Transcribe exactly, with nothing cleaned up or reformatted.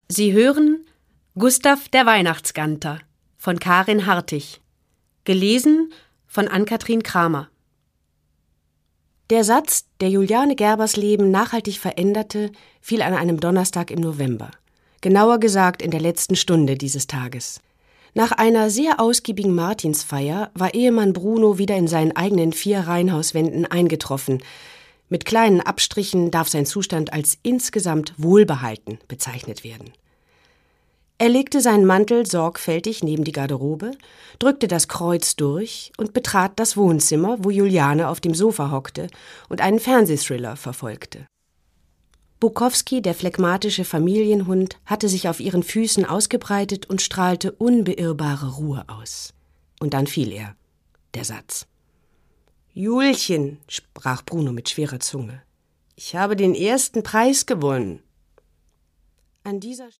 Sie hören Gustav der Weihnachtsganter von Karin Hartig, gelesen von Ann-Kathrin Kramer. Der Satz, der Juliane Gerbers Leben nachhaltig veränderte, fiel an einem Donnerstag im November. Genauer gesagt in der letzten Stunde dieses Tages. Nach einer sehr ausgiebigen Martinsfeier war Ehemann Bruno wieder in seinen eigenen vier Reihenhauswänden eingetroffen. Mit kleinen Abstrichen darf sein Zustand als insgesamt wohlbehalten bezeichnet werden. Er legte seinen Mantel sorgfältig neben die Garderobe, drückte das Kreuz durch und betrat das Wohnzimmer, wo Juliane auf dem Sofa hockte und einen Fernsehthriller verfolgte. Bukowski, der phlegmatische Familienhund, hatte sich auf ihren Füßen ausgebreitet und strahlte unbeirrbare Ruhe aus. Und dann fiel er, der Satz. »Julchen«, sprach Bruno mit schwerer Zunge, »ich habe den ersten Preis gewonnen.« An dieser